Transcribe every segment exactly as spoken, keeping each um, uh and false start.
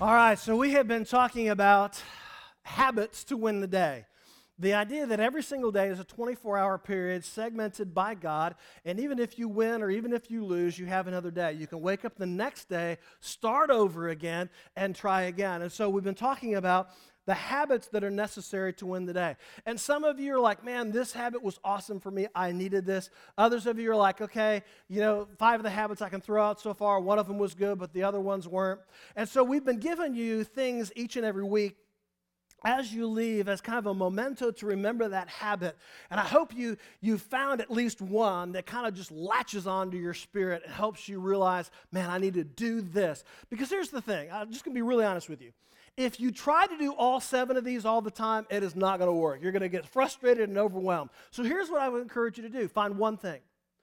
All right, so we have been talking about habits to win the day. The idea that every single day is a twenty-four hour period segmented by God, and even if you win or even if you lose, you have another day. You can wake up the next day, start over again, and try again. And so we've been talking about the habits that are necessary to win the day. And some of you are like, man, this habit was awesome for me. I needed this. Others of you are like, okay, you know, five of the habits I can throw out so far. One of them was good, but the other ones weren't. And so we've been giving you things each and every week as you leave as kind of a memento to remember that habit. And I hope you you found at least one that kind of just latches onto your spirit and helps you realize, man, I need to do this. Because here's the thing. I'm just going to be really honest with you. If you try to do all seven of these all the time, it is not going to work. You're going to get frustrated and overwhelmed. So here's what I would encourage you to do. Find one thing.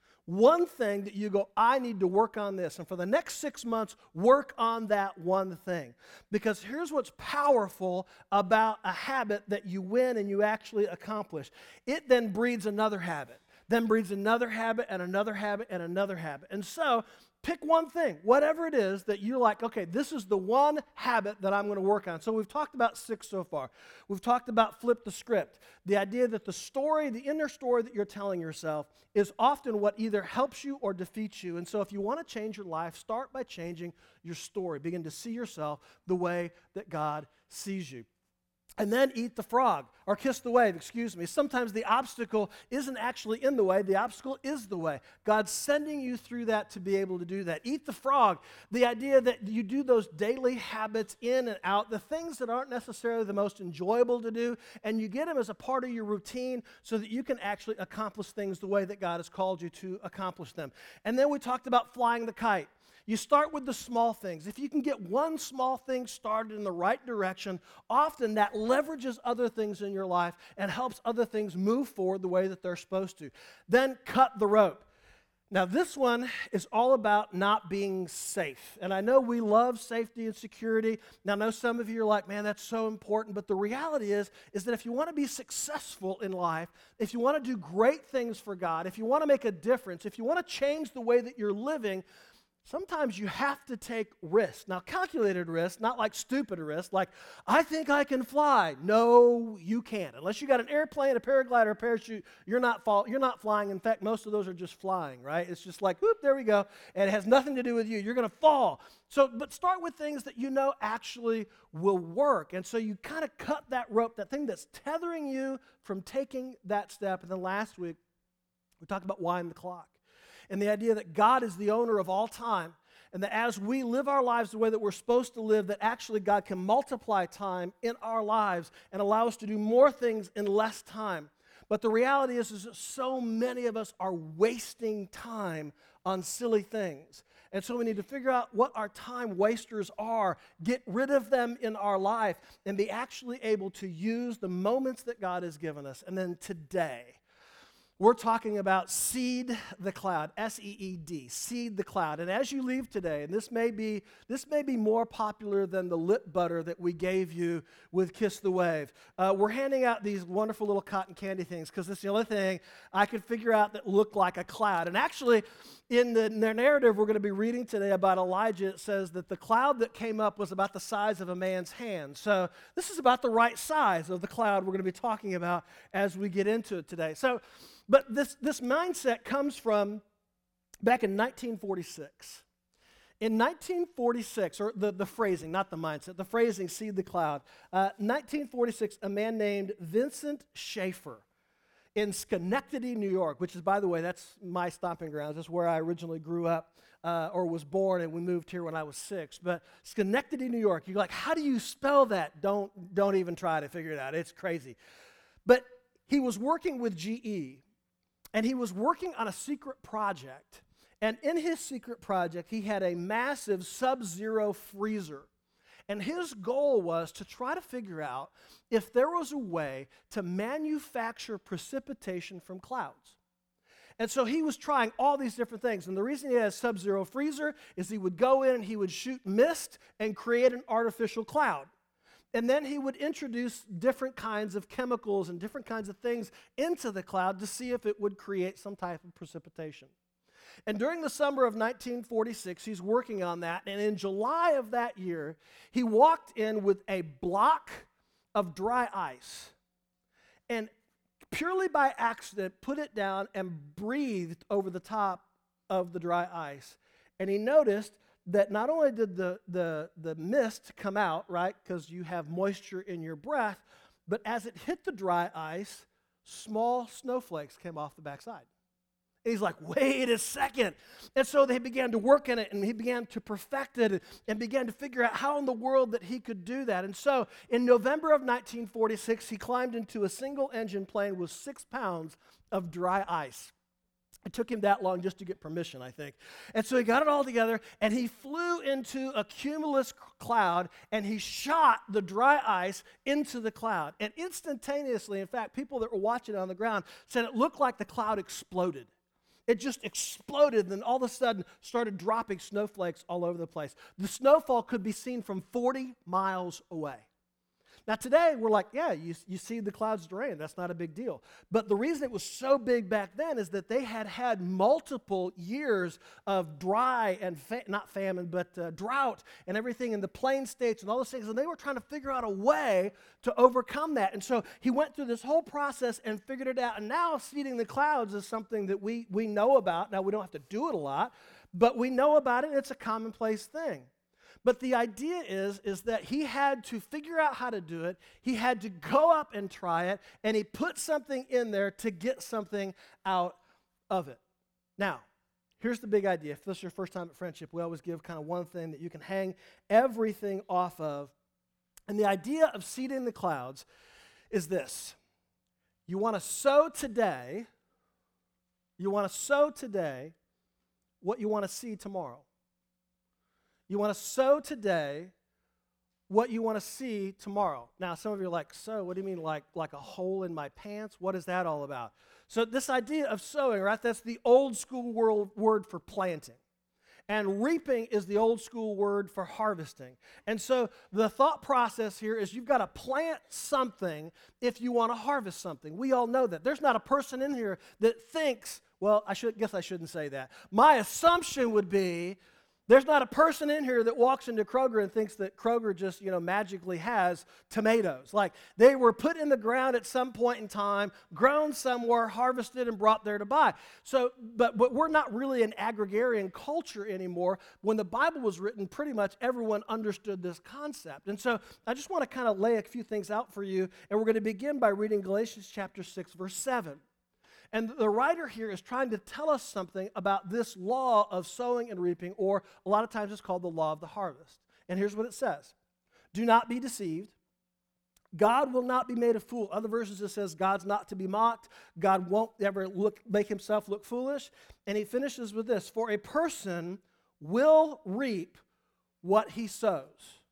One thing that you go, I need to work on this. And for the next six months, work on that one thing. Because here's what's powerful about a habit that you win and you actually accomplish. It then breeds another habit, then breeds another habit and another habit and another habit. And so pick one thing, whatever it is that you're like, okay, this is the one habit that I'm going to work on. So we've talked about six so far. We've talked about flip the script. The idea that the story, the inner story that you're telling yourself is often what either helps you or defeats you. And so if you want to change your life, start by changing your story. Begin to see yourself the way that God sees you. And then eat the frog, or kiss the wave, excuse me. Sometimes the obstacle isn't actually in the way. The obstacle is the way. God's sending you through that to be able to do that. Eat the frog, the idea that you do those daily habits in and out, the things that aren't necessarily the most enjoyable to do, and you get them as a part of your routine so that you can actually accomplish things the way that God has called you to accomplish them. And then we talked about flying the kite. You start with the small things. If you can get one small thing started in the right direction, often that leverages other things in your life and helps other things move forward the way that they're supposed to. Then cut the rope. Now, this one is all about not being safe. And I know we love safety and security. Now, I know some of you are like, man, that's so important. But the reality is, is that if you want to be successful in life, if you want to do great things for God, if you want to make a difference, if you want to change the way that you're living, sometimes you have to take risks. Now, calculated risks, not like stupid risks, like, I think I can fly. No, you can't. Unless you got an airplane, a paraglider, a parachute, you're not fall, you're not flying. In fact, most of those are just flying, right? It's just like, whoop, there we go. And it has nothing to do with you. You're going to fall. So, but start with things that you know actually will work. And so you kind of cut that rope, that thing that's tethering you from taking that step. And then last week, we talked about wind the clock. And the idea that God is the owner of all time, and that as we live our lives the way that we're supposed to live, that actually God can multiply time in our lives and allow us to do more things in less time. But the reality is, is that so many of us are wasting time on silly things. And so we need to figure out what our time wasters are, get rid of them in our life, and be actually able to use the moments that God has given us. And then today, we're talking about seed the cloud, S E E D, seed the cloud. And as you leave today, and this may be this may be more popular than the lip butter that we gave you with Kiss the Wave. Uh, we're handing out these wonderful little cotton candy things because it's the only thing I could figure out that looked like a cloud. And actually, in the, in the narrative we're going to be reading today about Elijah, it says that the cloud that came up was about the size of a man's hand. So this is about the right size of the cloud we're going to be talking about as we get into it today. So. But this, this mindset comes from back in nineteen forty-six. In nineteen forty-six, or the, the phrasing, not the mindset, the phrasing, seed the cloud. Uh, nineteen forty-six, a man named Vincent Schaefer in Schenectady, New York, which is, by the way, that's my stomping grounds. That's where I originally grew up uh, or was born, and we moved here when I was six. But Schenectady, New York, you're like, how do you spell that? Don't, don't even try to figure it out. It's crazy. But he was working with G E. And he was working on a secret project. And in his secret project, he had a massive sub-zero freezer. And his goal was to try to figure out if there was a way to manufacture precipitation from clouds. And so he was trying all these different things. And the reason he had a sub-zero freezer is he would go in and he would shoot mist and create an artificial cloud. And then he would introduce different kinds of chemicals and different kinds of things into the cloud to see if it would create some type of precipitation. And during the summer of nineteen forty-six, he's working on that. And in July of that year, he walked in with a block of dry ice. And purely by accident, put it down and breathed over the top of the dry ice. And he noticed that not only did the, the, the mist come out, right, because you have moisture in your breath, but as it hit the dry ice, small snowflakes came off the backside. And he's like, wait a second. And so they began to work in it, and he began to perfect it and began to figure out how in the world that he could do that. And so in November of nineteen forty-six, he climbed into a single-engine plane with six pounds of dry ice. It took him that long just to get permission, I think. And so he got it all together, and he flew into a cumulus cloud, and he shot the dry ice into the cloud. And instantaneously, in fact, people that were watching it on the ground said it looked like the cloud exploded. It just exploded, and then all of a sudden started dropping snowflakes all over the place. The snowfall could be seen from forty miles away. Now today, we're like, yeah, you, you see the clouds drain. That's not a big deal. But the reason it was so big back then is that they had had multiple years of dry and, fa- not famine, but uh, drought and everything in the plain states and all those things. And they were trying to figure out a way to overcome that. And so he went through this whole process and figured it out. And now seeding the clouds is something that we, we know about. Now, we don't have to do it a lot, but we know about it, and it's a commonplace thing. But the idea is, is that he had to figure out how to do it. He had to go up and try it, and he put something in there to get something out of it. Now, here's the big idea. If this is your first time at Friendship, we always give kind of one thing that you can hang everything off of. And the idea of seeding the clouds is this. You want to sow today, you want to sow today what you want to see tomorrow. You want to sow today what you want to see tomorrow. Now, some of you are like, so what do you mean like, like a hole in my pants? What is that all about? So this idea of sowing, right, that's the old school world word for planting. And reaping is the old school word for harvesting. And so the thought process here is you've got to plant something if you want to harvest something. We all know that. There's not a person in here that thinks, well, I should guess I shouldn't say that. My assumption would be there's not a person in here that walks into Kroger and thinks that Kroger just, you know, magically has tomatoes. Like, they were put in the ground at some point in time, grown somewhere, harvested, and brought there to buy. So, but, but we're not really an agrarian culture anymore. When the Bible was written, pretty much everyone understood this concept. And so I just want to kind of lay a few things out for you, and we're going to begin by reading Galatians chapter six, verse seven. And the writer here is trying to tell us something about this law of sowing and reaping, or a lot of times it's called the law of the harvest. And here's what it says. Do not be deceived. God will not be made a fool. Other versions it says God's not to be mocked. God won't ever look, make himself look foolish. And he finishes with this. For a person will reap what he sows.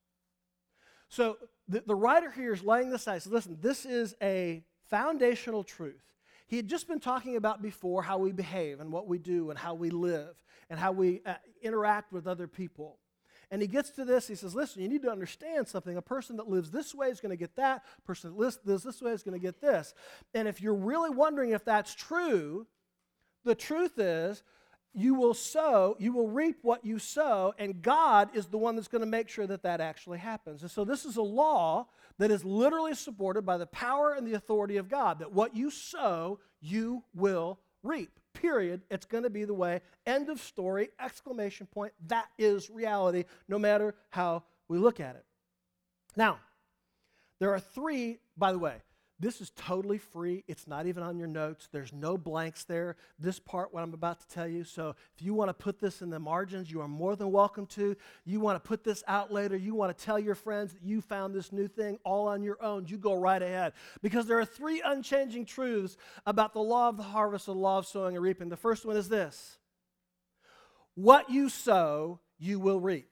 So the, the writer here is laying this out. He says, listen, this is a foundational truth. He had just been talking about before how we behave and what we do and how we live and how we uh, interact with other people. And he gets to this, he says, listen, you need to understand something. A person that lives this way is going to get that. A person that lives this way is going to get this. And if you're really wondering if that's true, the truth is you will sow, you will reap what you sow, and God is the one that's going to make sure that that actually happens. And so this is a law that is literally supported by the power and the authority of God, that what you sow, you will reap, period. It's going to be the way, end of story, exclamation point. That is reality, no matter how we look at it. Now, there are three, by the way, this is totally free. It's not even on your notes. There's no blanks there. This part, what I'm about to tell you. So if you want to put this in the margins, you are more than welcome to. You want to put this out later. You want to tell your friends that you found this new thing all on your own. You go right ahead. Because there are three unchanging truths about the law of the harvest and the law of sowing and reaping. The first one is this. What you sow, you will reap.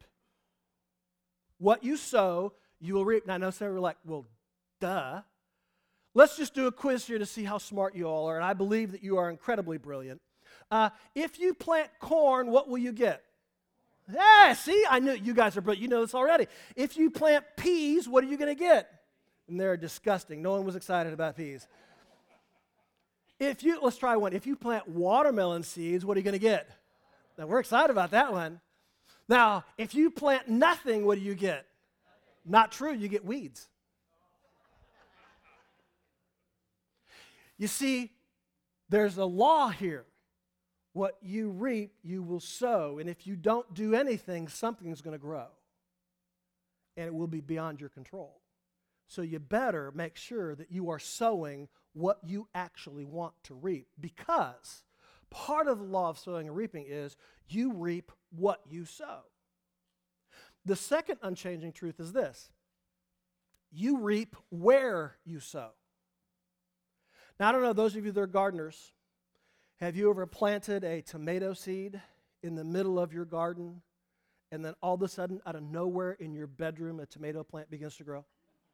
What you sow, you will reap. Now, I know some are like, well, duh. Let's just do a quiz here to see how smart you all are, and I believe that you are incredibly brilliant. Uh, if you plant corn, what will you get? Yeah, see, I knew you guys are brilliant. You know this already. If you plant peas, what are you going to get? And they're disgusting. No one was excited about peas. If you, let's try one. If you plant watermelon seeds, what are you going to get? Now, we're excited about that one. Now, if you plant nothing, what do you get? Not true, you get weeds. You see, there's a law here. What you reap, you will sow. And if you don't do anything, something's going to grow. And it will be beyond your control. So you better make sure that you are sowing what you actually want to reap. Because part of the law of sowing and reaping is you reap what you sow. The second unchanging truth is this. You reap where you sow. Now, I don't know, those of you that are gardeners, have you ever planted a tomato seed in the middle of your garden, and then all of a sudden, out of nowhere in your bedroom, a tomato plant begins to grow?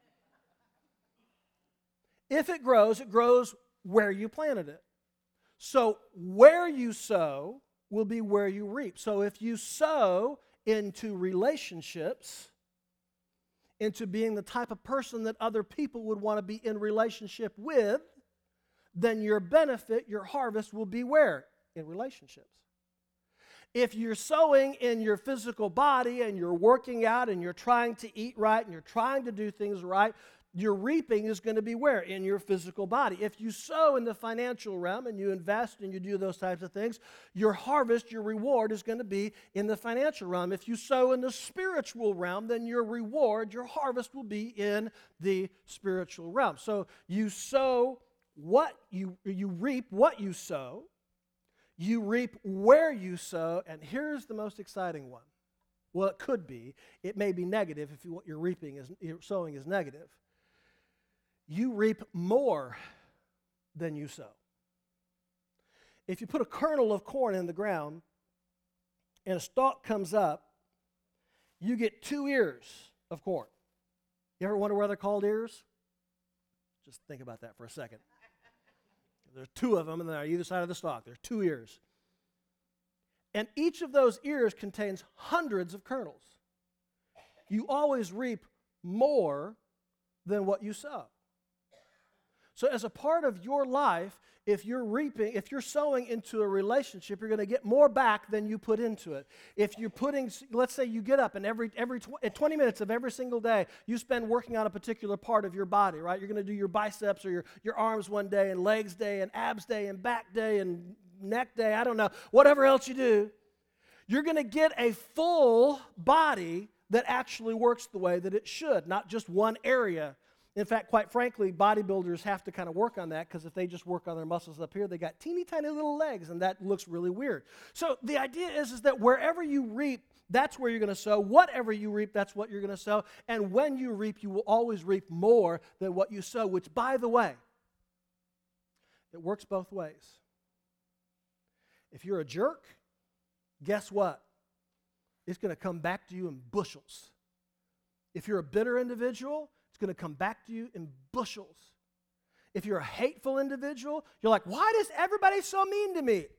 If it grows, it grows where you planted it. So where you sow will be where you reap. So if you sow into relationships, into being the type of person that other people would want to be in relationship with, then your benefit, your harvest will be where? In relationships. If you're sowing in your physical body and you're working out and you're trying to eat right and you're trying to do things right, your reaping is going to be where? In your physical body. If you sow in the financial realm and you invest and you do those types of things, your harvest, your reward is going to be in the financial realm. If you sow in the spiritual realm, then your reward, your harvest will be in the spiritual realm. So you sow what you, you reap what you sow, you reap where you sow, and here's the most exciting one. Well, it could be. It may be negative if you, what you're reaping is you're sowing is negative. You reap more than you sow. If you put a kernel of corn in the ground and a stalk comes up, you get two ears of corn. You ever wonder why they're called ears? Just think about that for a second. There are two of them, and they're on either side of the stalk. There are two ears. And each of those ears contains hundreds of kernels. You always reap more than what you sow. So as a part of your life, if you're reaping, if you're sowing into a relationship, you're going to get more back than you put into it. If you're putting, let's say you get up and every every twenty minutes of every single day, you spend working on a particular part of your body, right? You're going to do your biceps or your, your arms one day and legs day and abs day and back day and neck day, I don't know, whatever else you do. You're going to get a full body that actually works the way that it should, not just one area. In fact, quite frankly, bodybuilders have to kind of work on that because if they just work on their muscles up here, they got teeny tiny little legs, and that looks really weird. So the idea is, is that wherever you reap, that's where you're going to sow. Whatever you reap, that's what you're going to sow. And when you reap, you will always reap more than what you sow, which, by the way, it works both ways. If you're a jerk, guess what? It's going to come back to you in bushels. If you're a bitter individual, it's going to come back to you in bushels. If you're a hateful individual, you're like, why does everybody so mean to me?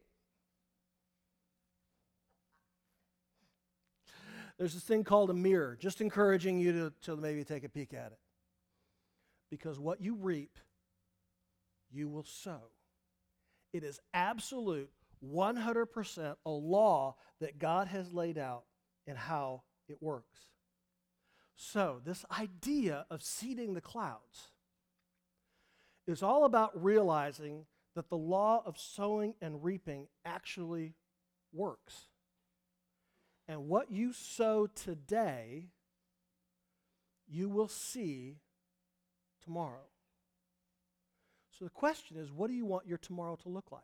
There's this thing called a mirror, just encouraging you to, to maybe take a peek at it. Because what you reap, you will sow. It is absolute, one hundred percent a law that God has laid out in how it works. So, this idea of seeding the clouds is all about realizing that the law of sowing and reaping actually works. And what you sow today, you will see tomorrow. So the question is, what do you want your tomorrow to look like?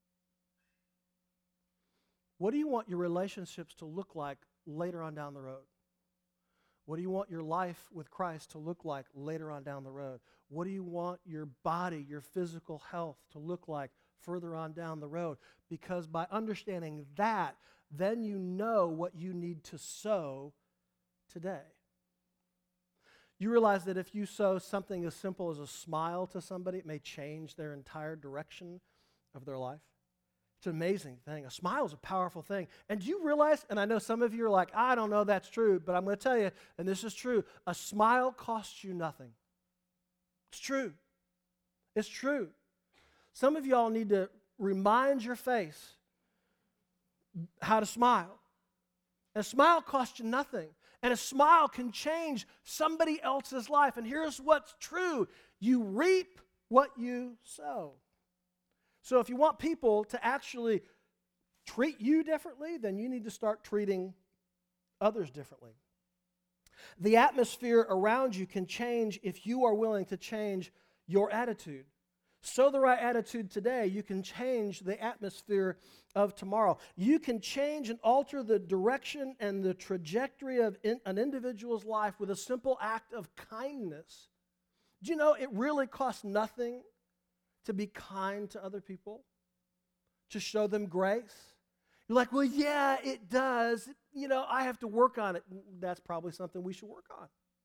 What do you want your relationships to look like later on down the road? What do you want your life with Christ to look like later on down the road? What do you want your body, your physical health to look like further on down the road? Because by understanding that, then you know what you need to sow today. You realize that if you sow something as simple as a smile to somebody, it may change their entire direction of their life. It's an amazing thing. A smile is a powerful thing. And do you realize, and I know some of you are like, I don't know that's true, but I'm going to tell you, and this is true, a smile costs you nothing. It's true. It's true. Some of y'all need to remind your face how to smile. And a smile costs you nothing. And a smile can change somebody else's life. And here's what's true. You reap what you sow. So if you want people to actually treat you differently, then you need to start treating others differently. The atmosphere around you can change if you are willing to change your attitude. Sow the right attitude today, you can change the atmosphere of tomorrow. You can change and alter the direction and the trajectory of in, an individual's life with a simple act of kindness. Do you know it really costs nothing to be kind to other people, to show them grace? You're like, well, yeah, it does. You know, I have to work on it. That's probably something we should work on.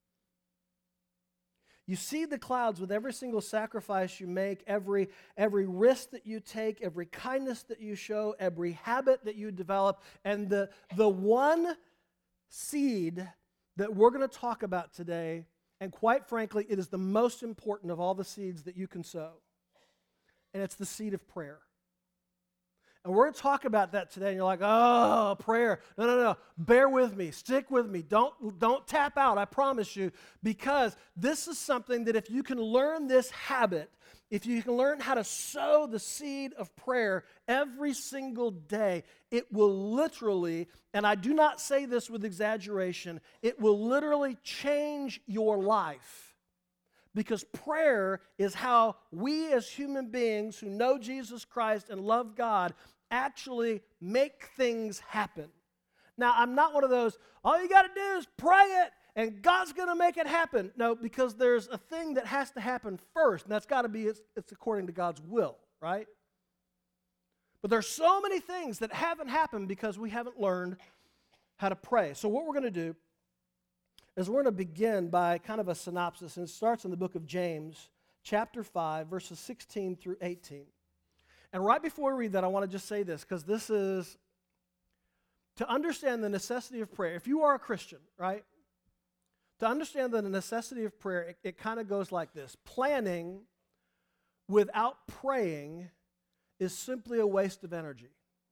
You seed the clouds with every single sacrifice you make, every, every risk that you take, every kindness that you show, every habit that you develop. And the, the one seed that we're going to talk about today, and quite frankly, it is the most important of all the seeds that you can sow. And it's the seed of prayer. And we're going to talk about that today, and you're like, oh, prayer. No, no, no. Bear with me. Stick with me. Don't, don't tap out, I promise you, because this is something that if you can learn this habit, if you can learn how to sow the seed of prayer every single day, it will literally, and I do not say this with exaggeration, it will literally change your life. Because prayer is how we as human beings who know Jesus Christ and love God actually make things happen. Now, I'm not one of those, all you got to do is pray it and God's going to make it happen. No, because there's a thing that has to happen first, and that's got to be, it's, it's according to God's will, right? But there's so many things that haven't happened because we haven't learned how to pray. So what we're going to do is we're going to begin by kind of a synopsis, and it starts in the book of James, chapter five, verses sixteen through eighteen. And right before we read that, I want to just say this, because this is to understand the necessity of prayer. If you are a Christian, right, to understand the necessity of prayer, it, it kind of goes like this. Planning without praying is simply a waste of energy.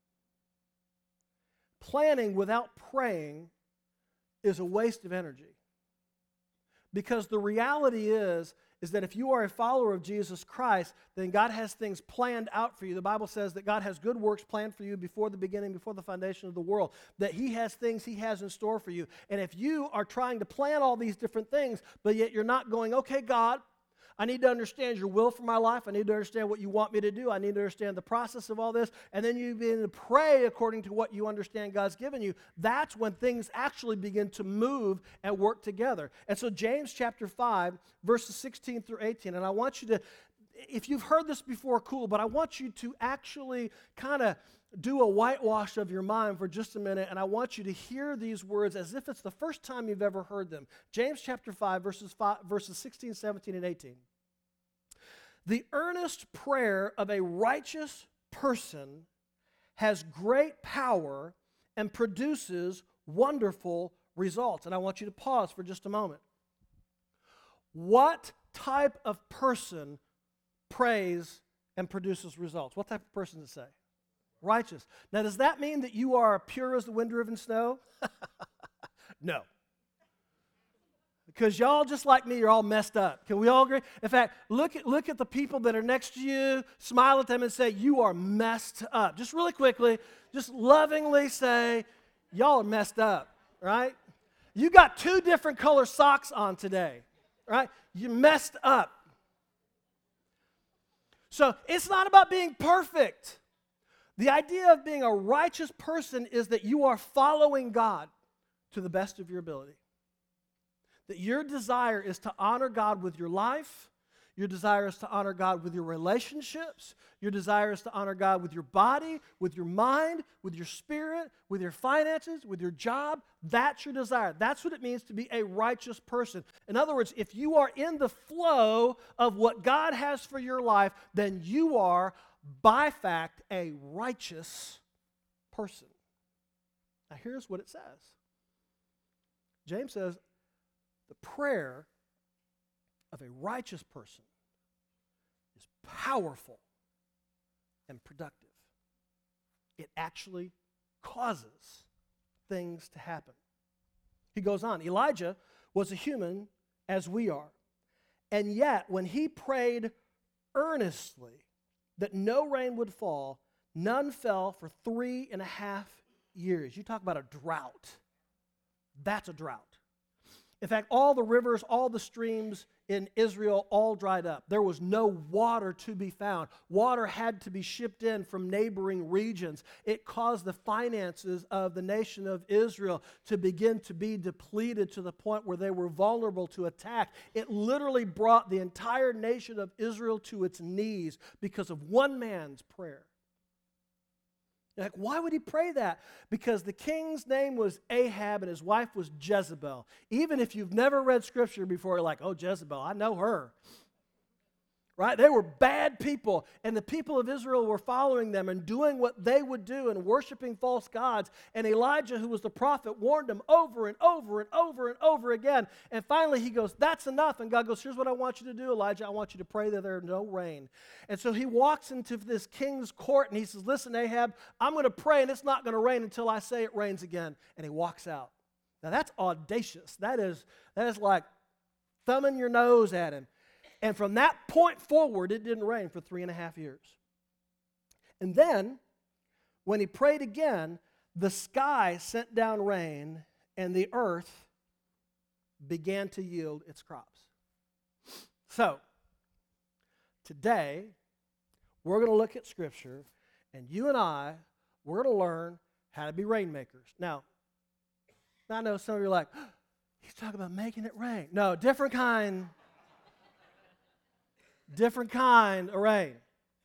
Planning without praying is a waste of energy. Because the reality is, is that if you are a follower of Jesus Christ, then God has things planned out for you. The Bible says that God has good works planned for you before the beginning, before the foundation of the world, that He has things He has in store for you. And if you are trying to plan all these different things, but yet you're not going, okay, God, I need to understand your will for my life. I need to understand what you want me to do. I need to understand the process of all this. And then you begin to pray according to what you understand God's given you. That's when things actually begin to move and work together. And so James chapter five, verses sixteen through eighteen. And I want you to, if you've heard this before, cool, but I want you to actually kind of do a whitewash of your mind for just a minute, and I want you to hear these words as if it's the first time you've ever heard them. James chapter five, verses five, verses sixteen, seventeen, and eighteen. The earnest prayer of a righteous person has great power and produces wonderful results. And I want you to pause for just a moment. What type of person prays and produces results? What type of person does it say? Righteous. Now, does that mean that you are pure as the wind-driven snow? No. Because y'all, just like me, you're all messed up. Can we all agree? In fact, look at, look at the people that are next to you, smile at them and say, you are messed up. Just really quickly, just lovingly say, y'all are messed up, right? You got two different color socks on today, right? You messed up. So it's not about being perfect. The idea of being a righteous person is that you are following God to the best of your ability. That your desire is to honor God with your life. Your desire is to honor God with your relationships. Your desire is to honor God with your body, with your mind, with your spirit, with your finances, with your job. That's your desire. That's what it means to be a righteous person. In other words, if you are in the flow of what God has for your life, then you are, by fact, a righteous person. Now, here's what it says. James says, the prayer of a righteous person is powerful and productive. It actually causes things to happen. He goes on, Elijah was a human as we are. And yet, when he prayed earnestly that no rain would fall, none fell for three and a half years. You talk about a drought. That's a drought. In fact, all the rivers, all the streams in Israel all dried up. There was no water to be found. Water had to be shipped in from neighboring regions. It caused the finances of the nation of Israel to begin to be depleted to the point where they were vulnerable to attack. It literally brought the entire nation of Israel to its knees because of one man's prayer. You're like, why would he pray that? Because the king's name was Ahab and his wife was Jezebel. Even if you've never read Scripture before, you're like, oh, Jezebel, I know her. Right? They were bad people, and the people of Israel were following them and doing what they would do and worshiping false gods. And Elijah, who was the prophet, warned them over and over and over and over again. And finally he goes, that's enough. And God goes, here's what I want you to do, Elijah. I want you to pray that there no rain. And so he walks into this king's court and he says, listen, Ahab, I'm going to pray and it's not going to rain until I say it rains again. And he walks out. Now that's audacious. That is, that is like thumbing your nose at him. And from that point forward, it didn't rain for three and a half years. And then, when he prayed again, the sky sent down rain, and the earth began to yield its crops. So, today, we're going to look at Scripture, and you and I, we're going to learn how to be rainmakers. Now, I know some of you are like, oh, he's talking about making it rain. No, different kind Different kind of rain.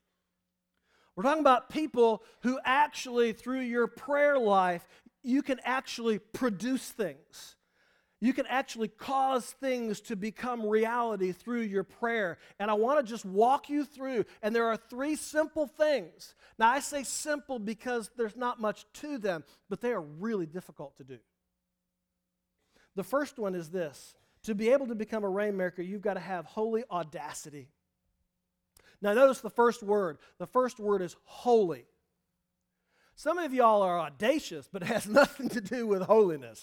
We're talking about people who actually, through your prayer life, you can actually produce things. You can actually cause things to become reality through your prayer. And I want to just walk you through. And there are three simple things. Now, I say simple because there's not much to them, but they are really difficult to do. The first one is this. To be able to become a rainmaker, you've got to have holy audacity. Now notice the first word. The first word is holy. Some of y'all are audacious, but it has nothing to do with holiness.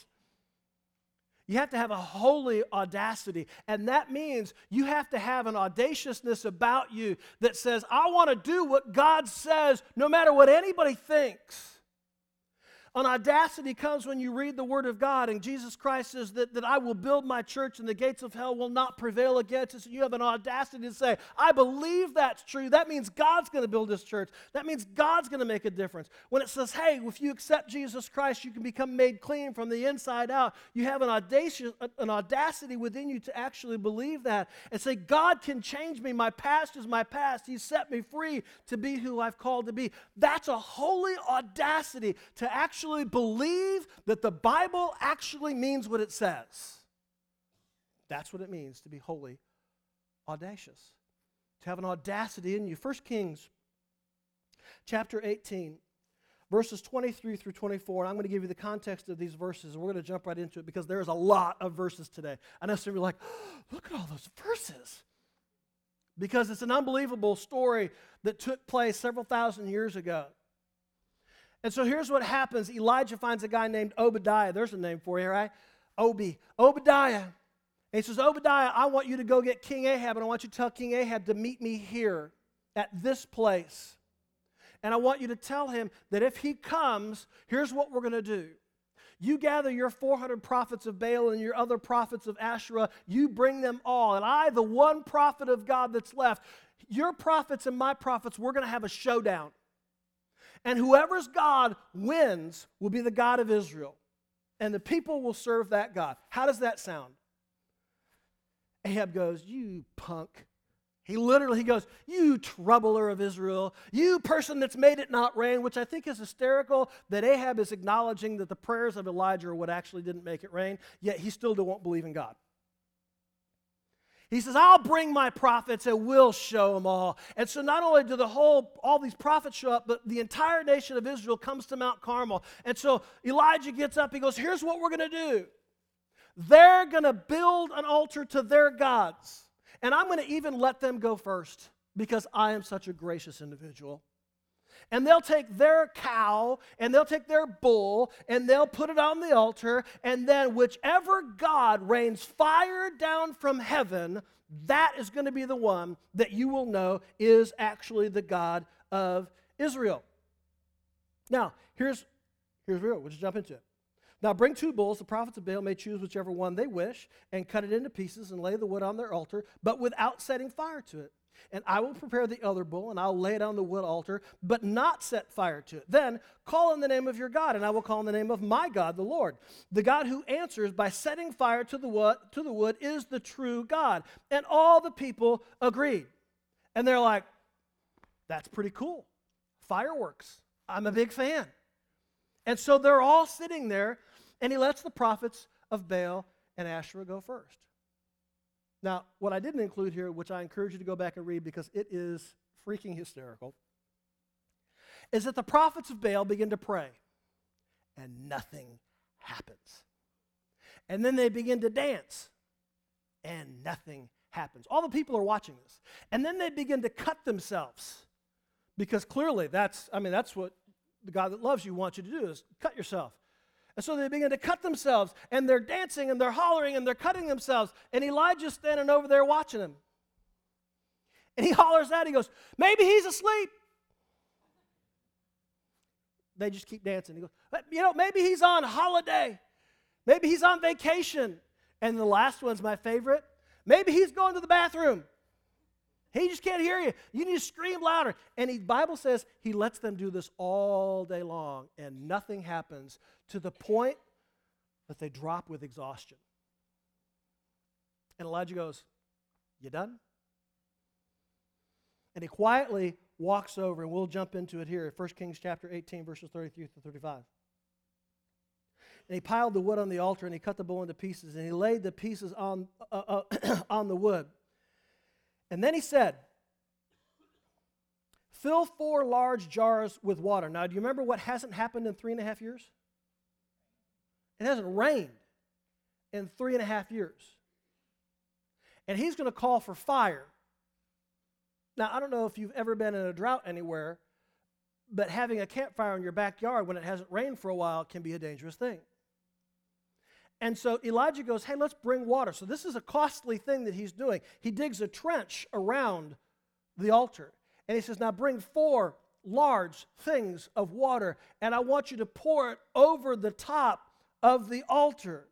You have to have a holy audacity, and that means you have to have an audaciousness about you that says, I want to do what God says no matter what anybody thinks. An audacity comes when you read the Word of God, and Jesus Christ says that, that I will build my church and the gates of hell will not prevail against it. So you have an audacity to say, I believe that's true. That means God's going to build His church. That means God's going to make a difference. When it says, hey, if you accept Jesus Christ, you can become made clean from the inside out. You have an audacious, an audacity within you to actually believe that and say, God can change me. My past is my past. He set me free to be who I've called to be. That's a holy audacity to actually believe that the Bible actually means what it says. That's what it means to be holy, audacious, to have an audacity in you. First Kings chapter eighteen, verses twenty-three through twenty-four. And I'm going to give you the context of these verses, and we're going to jump right into it because there's a lot of verses today. I know some of you are like, oh, look at all those verses. Because it's an unbelievable story that took place several thousand years ago. And so here's what happens. Elijah finds a guy named Obadiah. There's a name for you, right? Obi. Obadiah. And he says, Obadiah, I want you to go get King Ahab, and I want you to tell King Ahab to meet me here at this place. And I want you to tell him that if he comes, here's what we're going to do. You gather your four hundred prophets of Baal and your other prophets of Asherah. You bring them all. And I, the one prophet of God that's left, your prophets and my prophets, we're going to have a showdown. And whoever's God wins will be the God of Israel. And the people will serve that God. How does that sound? Ahab goes, you punk. He literally he goes, you troubler of Israel. You person that's made it not rain, which I think is hysterical that Ahab is acknowledging that the prayers of Elijah are what actually didn't make it rain, yet he still won't believe in God. He says, I'll bring my prophets and we'll show them all. And so not only do the whole, all these prophets show up, but the entire nation of Israel comes to Mount Carmel. And so Elijah gets up, he goes, here's what we're going to do. They're going to build an altar to their gods. And I'm going to even let them go first because I am such a gracious individual. And they'll take their cow and they'll take their bull and they'll put it on the altar. And then whichever God rains fire down from heaven, that is going to be the one that you will know is actually the God of Israel. Now, here's, here's real. We'll just jump into it. Now bring two bulls. The prophets of Baal may choose whichever one they wish and cut it into pieces and lay the wood on their altar, but without setting fire to it. And I will prepare the other bull, and I'll lay it on the wood altar, but not set fire to it. Then call on the name of your God, and I will call on the name of my God, the Lord. The God who answers by setting fire to the wood, to the wood is the true God. And all the people agreed. And they're like, that's pretty cool. Fireworks. I'm a big fan. And so they're all sitting there, and he lets the prophets of Baal and Asherah go first. Now, what I didn't include here, which I encourage you to go back and read because it is freaking hysterical, is that the prophets of Baal begin to pray, and nothing happens. And then they begin to dance, and nothing happens. All the people are watching this. And then they begin to cut themselves, because clearly that's, I mean, that's what the God that loves you wants you to do, is cut yourself. And so they begin to cut themselves, and they're dancing, and they're hollering, and they're cutting themselves. And Elijah's standing over there watching them. And he hollers out, he goes, maybe he's asleep. They just keep dancing. He goes, you know, maybe he's on holiday. Maybe he's on vacation. And the last one's my favorite. Maybe he's going to the bathroom. He just can't hear you. You need to scream louder. And the Bible says he lets them do this all day long, and nothing happens to the point that they drop with exhaustion. And Elijah goes, you done? And he quietly walks over, and we'll jump into it here, First Kings chapter eighteen, verses thirty-three to thirty-five. And he piled the wood on the altar, and he cut the bull into pieces, and he laid the pieces on, uh, uh, on the wood. And then he said, fill four large jars with water. Now, do you remember what hasn't happened in three and a half years? It hasn't rained in three and a half years. And he's going to call for fire. Now, I don't know if you've ever been in a drought anywhere, but having a campfire in your backyard when it hasn't rained for a while can be a dangerous thing. And so Elijah goes, hey, let's bring water. So this is a costly thing that he's doing. He digs a trench around the altar. And he says, now bring four large things of water, and I want you to pour it over the top of the altar.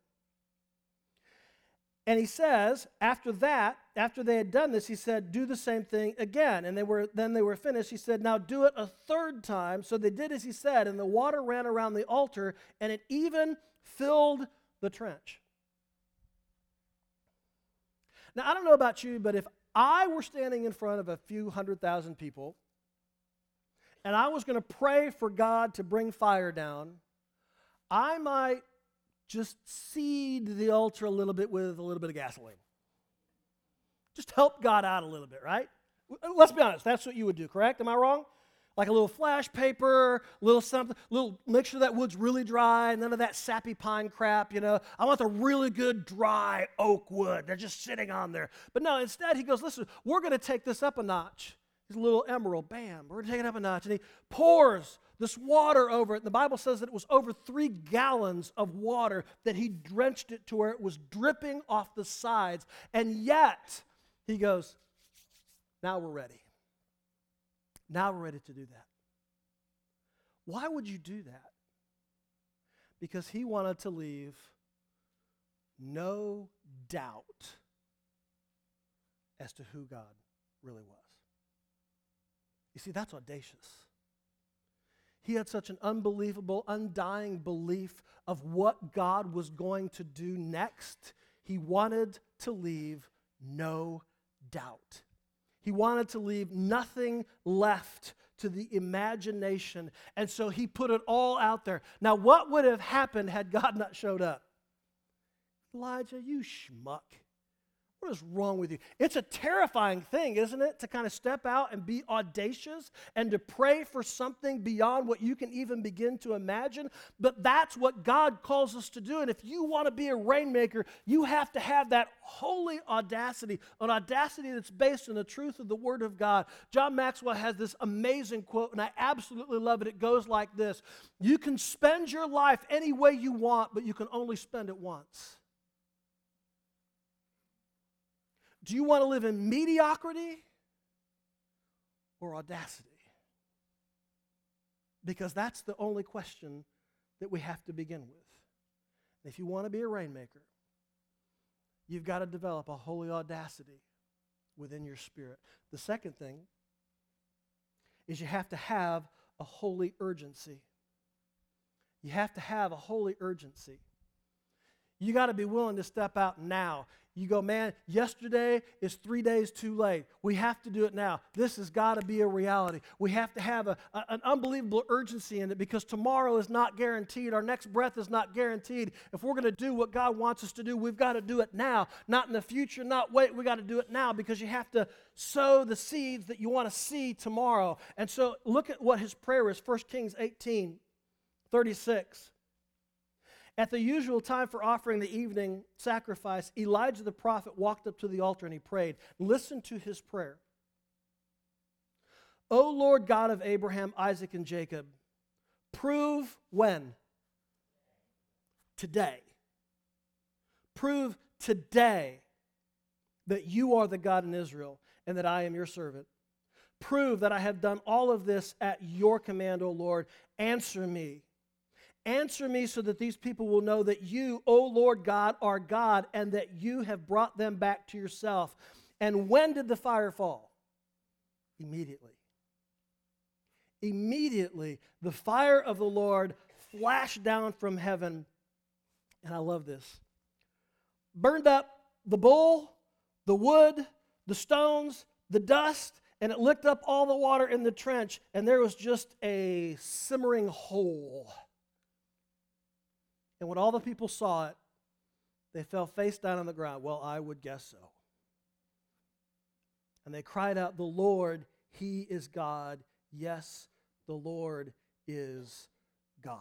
And he says, after that, after they had done this, he said, do the same thing again. And they were then they were finished. He said, now do it a third time. So they did as he said, and the water ran around the altar, and it even filled the trench. Now, I don't know about you, but if I were standing in front of a few hundred thousand people and I was going to pray for God to bring fire down, I might just seed the altar a little bit with a little bit of gasoline. Just help God out a little bit, right? Let's be honest, that's what you would do, correct? Am I wrong? Like a little flash paper, a little something, little, make sure that wood's really dry, none of that sappy pine crap, you know. I want the really good dry oak wood. They're just sitting on there. But no, instead he goes, listen, we're going to take this up a notch. His little emerald, bam, we're going to take it up a notch. And he pours this water over it. And the Bible says that it was over three gallons of water that he drenched it to where it was dripping off the sides. And yet, he goes, now we're ready. Now we're ready to do that. Why would you do that? Because he wanted to leave no doubt as to who God really was. You see, that's audacious. He had such an unbelievable, undying belief of what God was going to do next. He wanted to leave no doubt. He wanted to leave nothing left to the imagination. And so he put it all out there. Now, what would have happened had God not showed up? Elijah, you schmuck. What is wrong with you? It's a terrifying thing, isn't it, to kind of step out and be audacious and to pray for something beyond what you can even begin to imagine. But that's what God calls us to do. And if you want to be a rainmaker, you have to have that holy audacity, an audacity that's based on the truth of the Word of God. John Maxwell has this amazing quote, and I absolutely love it. It goes like this: you can spend your life any way you want, but you can only spend it once. Do you want to live in mediocrity or audacity? Because that's the only question that we have to begin with. If you want to be a rainmaker, you've got to develop a holy audacity within your spirit. The second thing is you have to have a holy urgency. You have to have a holy urgency. You got to be willing to step out now. You go, man, yesterday is three days too late. We have to do it now. This has got to be a reality. We have to have a, a, an unbelievable urgency in it because tomorrow is not guaranteed. Our next breath is not guaranteed. If we're going to do what God wants us to do, we've got to do it now. Not in the future, not wait. We've got to do it now because you have to sow the seeds that you want to see tomorrow. And so look at what his prayer is, First Kings eighteen, thirty-six. At the usual time for offering the evening sacrifice, Elijah the prophet walked up to the altar and he prayed. Listen to his prayer. O Lord God of Abraham, Isaac, and Jacob, prove when? Today. Prove today that you are the God in Israel and that I am your servant. Prove that I have done all of this at your command, O Lord. Answer me. Answer me so that these people will know that you, O Lord God, are God and that you have brought them back to yourself. And when did the fire fall? Immediately. Immediately, the fire of the Lord flashed down from heaven. And I love this. Burned up the bull, the wood, the stones, the dust, and it licked up all the water in the trench, and there was just a simmering hole. And when all the people saw it, they fell face down on the ground. Well, I would guess so. And they cried out, the Lord, He is God. Yes, the Lord is God.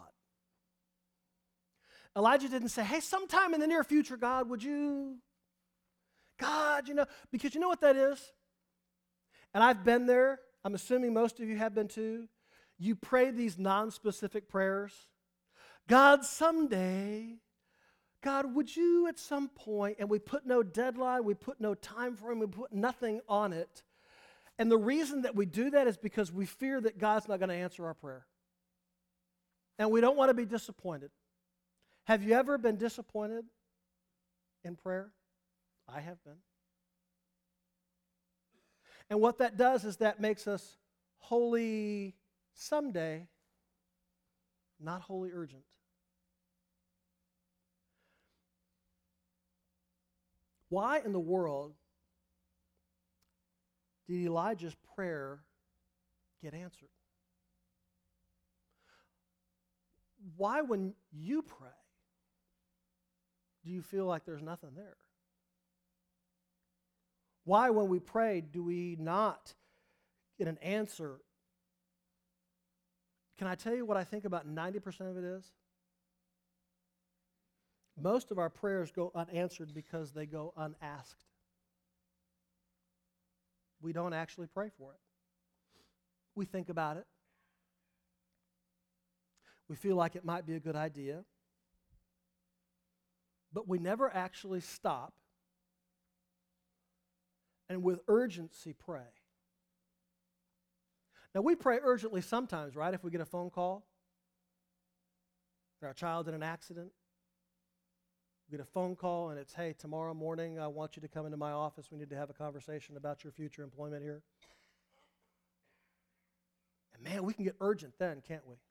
Elijah didn't say, hey, sometime in the near future, God, would you? God, you know, because you know what that is? And I've been there. I'm assuming most of you have been too. You pray these non-specific prayers. God, someday, God, would you at some point, and we put no deadline, we put no time frame, we put nothing on it. And the reason that we do that is because we fear that God's not going to answer our prayer. And we don't want to be disappointed. Have you ever been disappointed in prayer? I have been. And what that does is that makes us holy someday, not wholly urgent. Why in the world did Elijah's prayer get answered? Why, when you pray, do you feel like there's nothing there? Why, when we pray, do we not get an answer? Can I tell you what I think about ninety percent of it is? Most of our prayers go unanswered because they go unasked. We don't actually pray for it. We think about it. We feel like it might be a good idea. But we never actually stop and with urgency pray. Now, we pray urgently sometimes, right? If we get a phone call, that our child's in an accident, we get a phone call and it's, hey, tomorrow morning I want you to come into my office. We need to have a conversation about your future employment here. And man, we can get urgent then, can't we?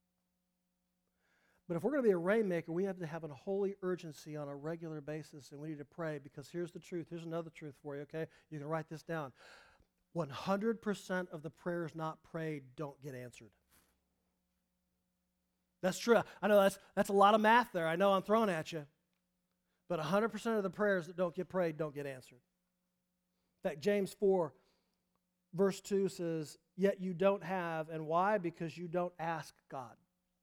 But if we're going to be a rainmaker, we have to have a holy urgency on a regular basis, and we need to pray, because here's the truth. Here's another truth for you, okay? You can write this down. one hundred percent of the prayers not prayed don't get answered. That's true. I know that's, that's a lot of math there. I know I'm throwing at you. But one hundred percent of the prayers that don't get prayed don't get answered. In fact, James four, verse two says, yet you don't have, and why? Because you don't ask God.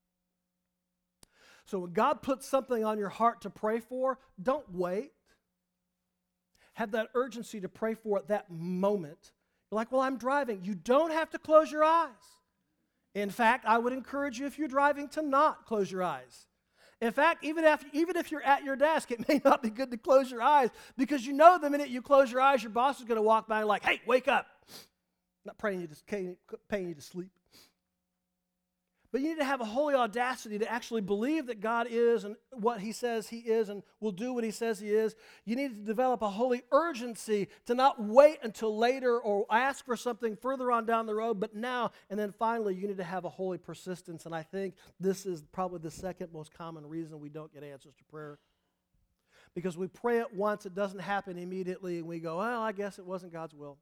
So when God puts something on your heart to pray for, don't wait. Have that urgency to pray for at that moment. You're like, well, I'm driving. You don't have to close your eyes. In fact, I would encourage you, if you're driving, to not close your eyes. In fact, even if, even if you're at your desk, it may not be good to close your eyes, because you know the minute you close your eyes, your boss is going to walk by and like, hey, wake up. I'm not praying you to, paying you to sleep. But you need to have a holy audacity to actually believe that God is and what he says he is and will do what he says he is. You need to develop a holy urgency to not wait until later or ask for something further on down the road, but now. And then finally, you need to have a holy persistence. And I think this is probably the second most common reason we don't get answers to prayer. Because we pray it once, it doesn't happen immediately, and we go, well, I guess it wasn't God's will.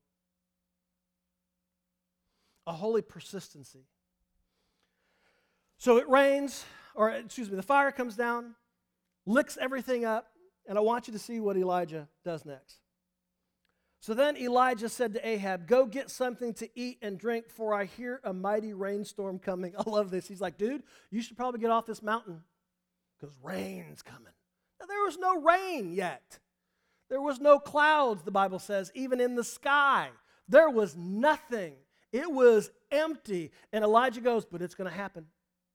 A holy persistency. So it rains, or excuse me, the fire comes down, licks everything up, and I want you to see what Elijah does next. So then Elijah said to Ahab, go get something to eat and drink, for I hear a mighty rainstorm coming. I love this. He's like, dude, you should probably get off this mountain because rain's coming. Now, there was no rain yet. There was no clouds, the Bible says, even in the sky. There was nothing. It was empty. And Elijah goes, but it's going to happen.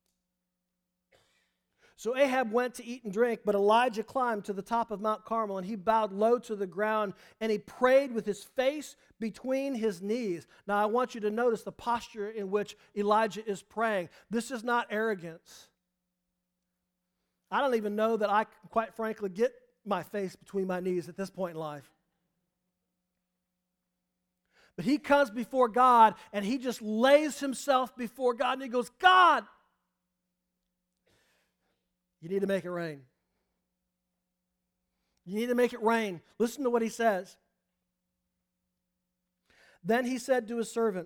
So Ahab went to eat and drink, but Elijah climbed to the top of Mount Carmel, and he bowed low to the ground, and he prayed with his face between his knees. Now, I want you to notice the posture in which Elijah is praying. This is not arrogance. I don't even know that I can, quite frankly, get my face between my knees at this point in life. But he comes before God, and he just lays himself before God, and he goes, God, you need to make it rain. You need to make it rain. Listen to what he says. Then he said to his servant,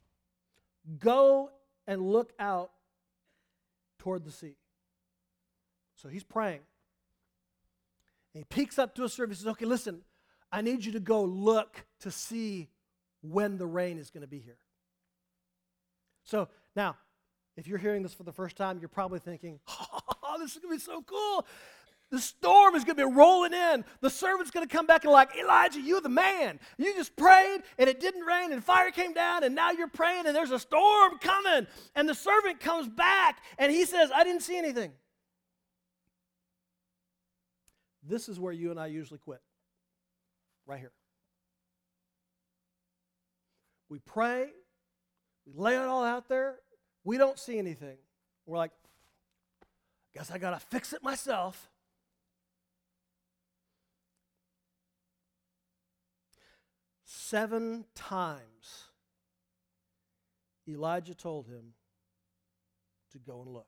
go and look out toward the sea. So he's praying. And he peeks up to his servant and says, okay, listen, I need you to go look to see when the rain is going to be here. So now, if you're hearing this for the first time, you're probably thinking, oh, this is going to be so cool. The storm is going to be rolling in. The servant's going to come back and like, Elijah, you're the man. You just prayed, and it didn't rain, and fire came down, and now you're praying, and there's a storm coming. And the servant comes back, and he says, I didn't see anything. This is where you and I usually quit. Right here. We pray. We lay it all out there. We don't see anything. We're like, guess I got to fix it myself. Seven times, Elijah told him to go and look.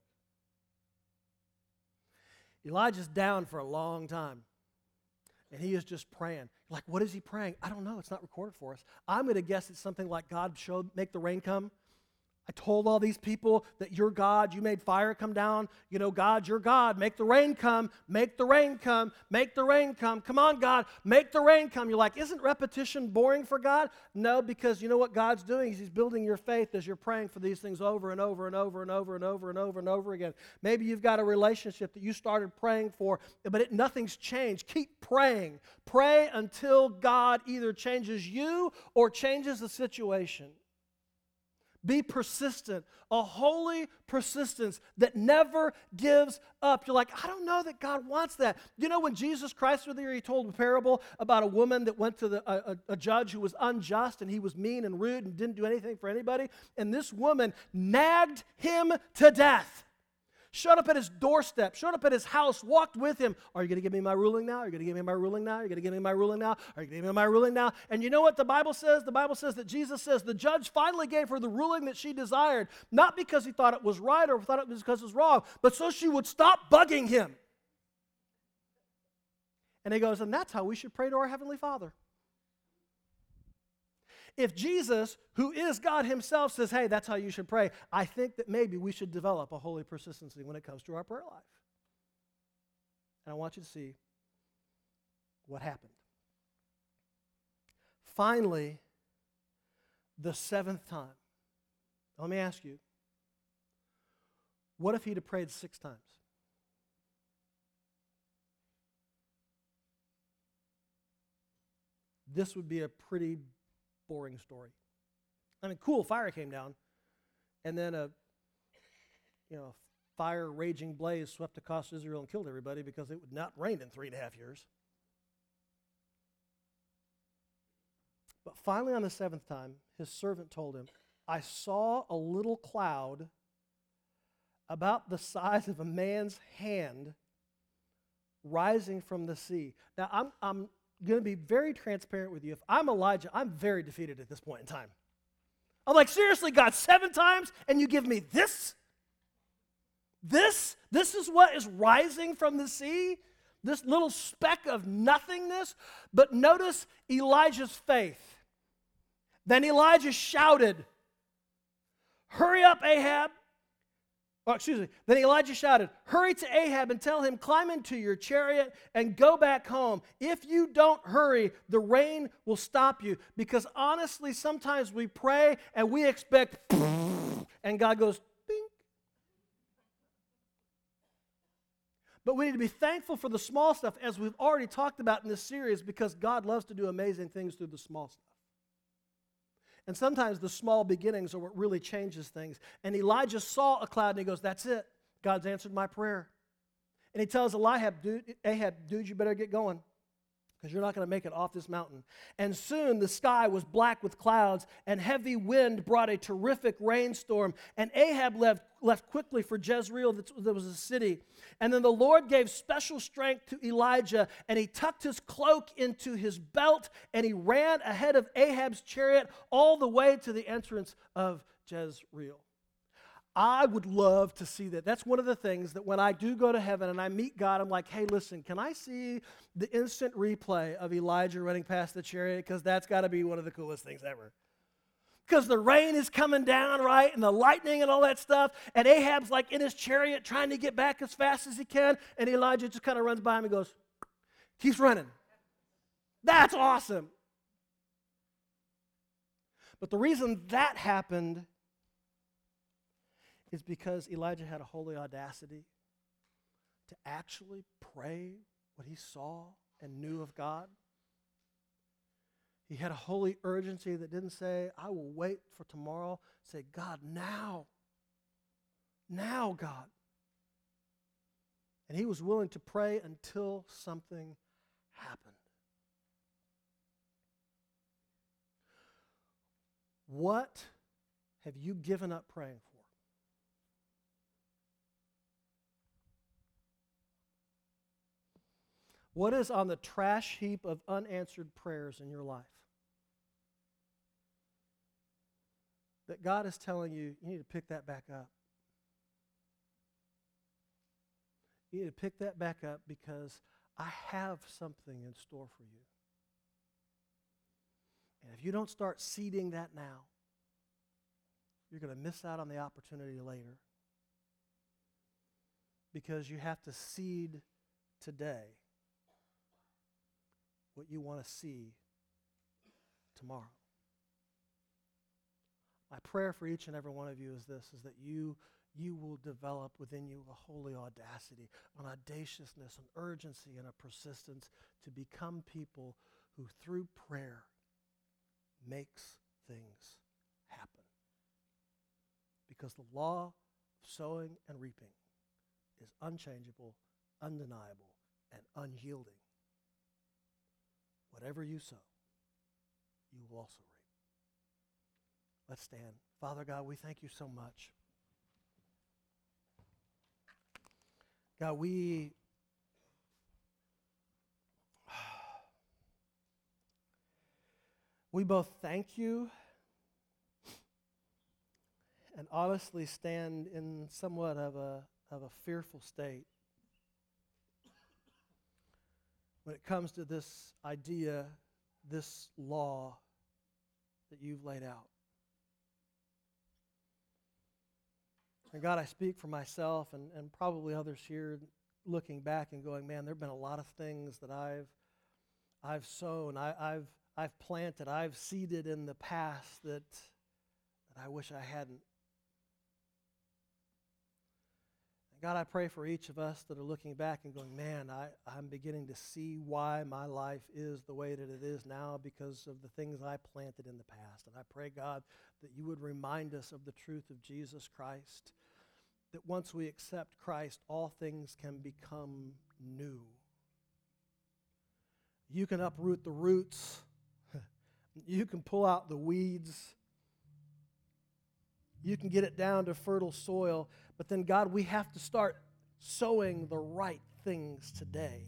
Elijah's down for a long time, and he is just praying. Like, what is he praying? I don't know. It's not recorded for us. I'm going to guess it's something like, God showed, make the rain come. I told all these people that you're God. You made fire come down. You know, God, you're God. Make the rain come. Make the rain come. Make the rain come. Come on, God. Make the rain come. You're like, isn't repetition boring for God? No, because you know what God's doing is he's building your faith as you're praying for these things over and over and over and over and over and over and over again. Maybe you've got a relationship that you started praying for, but it, nothing's changed. Keep praying. Pray until God either changes you or changes the situation. Be persistent, a holy persistence that never gives up. You're like, I don't know that God wants that. You know, when Jesus Christ was there, he told a parable about a woman that went to the, a, a judge who was unjust, and he was mean and rude and didn't do anything for anybody. And this woman nagged him to death. Showed up at his doorstep, showed up at his house, walked with him. Are you going to give me my ruling now? Are you going to give me my ruling now? Are you going to give me my ruling now? Are you going to give me my ruling now? And you know what the Bible says? The Bible says that Jesus says the judge finally gave her the ruling that she desired, not because he thought it was right or thought it was because it was wrong, but so she would stop bugging him. And he goes, and that's how we should pray to our Heavenly Father. If Jesus, who is God himself, says, hey, that's how you should pray, I think that maybe we should develop a holy persistency when it comes to our prayer life. And I want you to see what happened. Finally, the seventh time. Let me ask you, what if he'd have prayed six times? This would be a pretty boring story. I mean, cool, fire came down, and then a, you know, fire raging blaze swept across Israel and killed everybody because it would not rain in three and a half years. But finally, on the seventh time, his servant told him, I saw a little cloud about the size of a man's hand rising from the sea. Now, I'm, I'm going to be very transparent with you. If I'm Elijah, I'm very defeated at this point in time. I'm like, seriously, God, seven times, and you give me this? This? This is what is rising from the sea? This little speck of nothingness? But notice Elijah's faith. Then Elijah shouted, hurry up, Ahab. Oh, excuse me. Then Elijah shouted, hurry to Ahab and tell him, climb into your chariot and go back home. If you don't hurry, the rain will stop you. Because honestly, sometimes we pray and we expect, and God goes, bing. But we need to be thankful for the small stuff, as we've already talked about in this series, because God loves to do amazing things through the small stuff. And sometimes the small beginnings are what really changes things. And Elijah saw a cloud and he goes, that's it. God's answered my prayer. And he tells Ahab, dude, Ahab, dude, you better get going because you're not going to make it off this mountain. And soon the sky was black with clouds and heavy wind brought a terrific rainstorm. And Ahab left, left quickly for Jezreel, that was a city. And then the Lord gave special strength to Elijah, and he tucked his cloak into his belt, and he ran ahead of Ahab's chariot all the way to the entrance of Jezreel. I would love to see that. That's one of the things that when I do go to heaven and I meet God, I'm like, hey, listen, can I see the instant replay of Elijah running past the chariot? Because that's got to be one of the coolest things ever. Because the rain is coming down, right, and the lightning and all that stuff, and Ahab's like in his chariot trying to get back as fast as he can, and Elijah just kind of runs by him and goes, keeps running. That's awesome. But the reason that happened is because Elijah had a holy audacity to actually pray what he saw and knew of God. He had a holy urgency that didn't say, I will wait for tomorrow. Say, God, now. Now, God. And he was willing to pray until something happened. What have you given up praying for? What is on the trash heap of unanswered prayers in your life? That God is telling you, you need to pick that back up. You need to pick that back up because I have something in store for you. And if you don't start seeding that now, you're going to miss out on the opportunity later. Because you have to seed today what you want to see tomorrow. My prayer for each and every one of you is this, is that you, you will develop within you a holy audacity, an audaciousness, an urgency, and a persistence to become people who through prayer makes things happen. Because the law of sowing and reaping is unchangeable, undeniable, and unyielding. Whatever you sow, you will also reap. Let's stand. Father God, we thank you so much. God, we we both thank you and honestly stand in somewhat of a of a fearful state when it comes to this idea, this law that you've laid out. And God, I speak for myself and, and probably others here looking back and going, man, there have been a lot of things that I've I've sown, I, I've, I've planted, I've seeded in the past that, that I wish I hadn't. God, I pray for each of us that are looking back and going, man, I, I'm beginning to see why my life is the way that it is now because of the things I planted in the past. And I pray, God, that you would remind us of the truth of Jesus Christ, that once we accept Christ, all things can become new. You can uproot the roots. You can pull out the weeds. You can get it down to fertile soil. But then, God, we have to start sowing the right things today.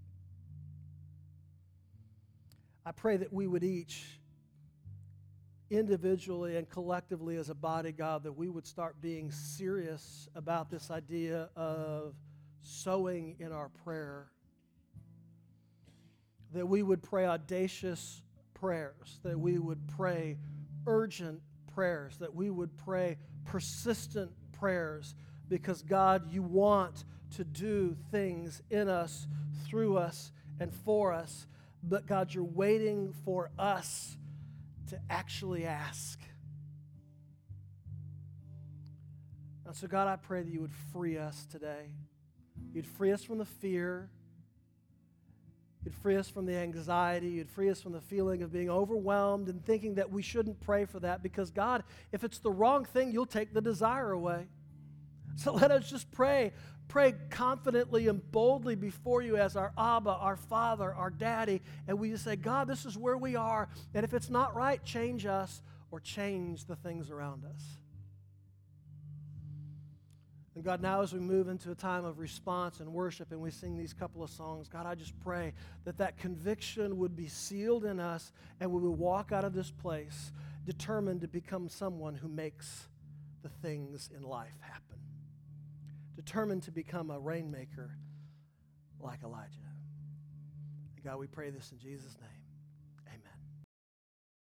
I pray that we would each, individually and collectively as a body, God, that we would start being serious about this idea of sowing in our prayer. That we would pray audacious prayers, that we would pray urgent prayers, that we would pray persistent prayers, because God, you want to do things in us, through us, and for us. But God, you're waiting for us to actually ask. And so God, I pray that you would free us today. You'd free us from the fear. You'd free us from the anxiety. You'd free us from the feeling of being overwhelmed and thinking that we shouldn't pray for that, because God, if it's the wrong thing, you'll take the desire away. So let us just pray. Pray confidently and boldly before you as our Abba, our Father, our Daddy, and we just say, God, this is where we are, and if it's not right, change us or change the things around us. And God, now as we move into a time of response and worship and we sing these couple of songs, God, I just pray that that conviction would be sealed in us and we would walk out of this place determined to become someone who makes the things in life happen. Determined to become a rainmaker like Elijah. And God, we pray this in Jesus' name.